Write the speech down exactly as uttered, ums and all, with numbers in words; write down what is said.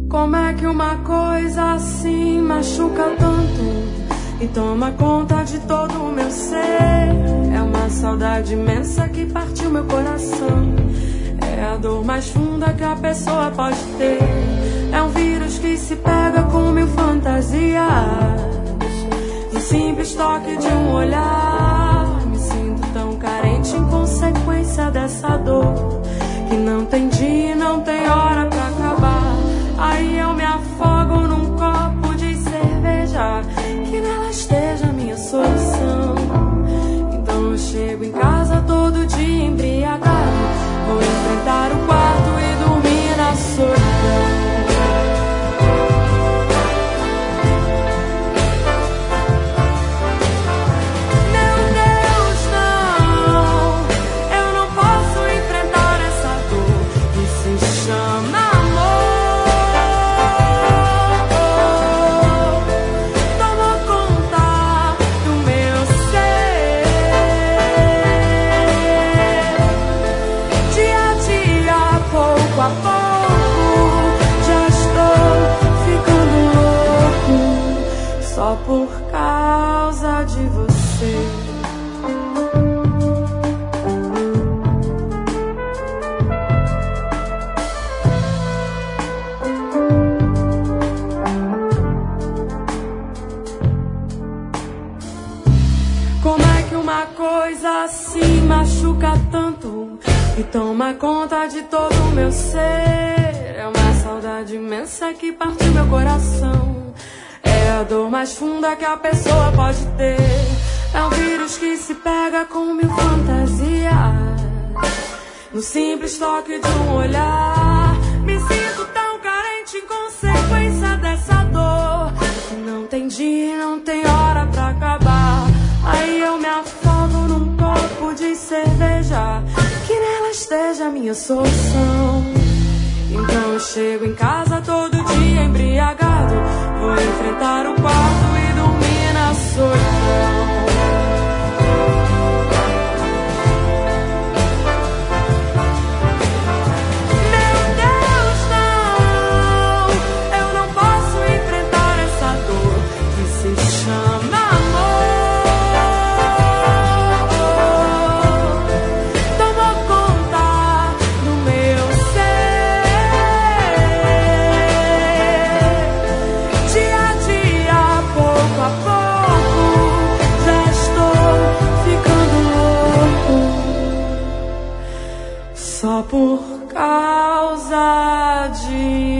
Como é que uma coisa assim machuca tanto e toma conta de todo o meu ser? É uma saudade imensa que partiu meu coração. É a dor mais funda que a pessoa pode ter. É um vírus que se pega com mil fantasias. No simples toque de um olhar, me sinto tão carente em consequência dessa dor, que não tem dia e não tem hora pra acabar. Aí eu me afogo num copo de cerveja, que nela esteja a minha solução. Então eu chego em casa todo dia embriagado, vou enfrentar o quarto e dormir na solidão. Só por causa de você. Como é que uma coisa assim machuca tanto e toma conta de todo o meu ser? É uma saudade imensa que partiu meu coração. É a dor mais funda que a pessoa pode ter. É um vírus que se pega com mil fantasias. No simples toque de um olhar, me sinto tão carente em consequência dessa dor, que não tem dia e não tem hora pra acabar. Aí eu me afogo num copo de cerveja, que nela esteja a minha solução. Então eu chego em casa todo dia embriagado, vou enfrentar o quarto e dormir na solidão. Meu Deus, não, eu não posso enfrentar essa dor que se chama amor. Tomou conta do meu só por causa de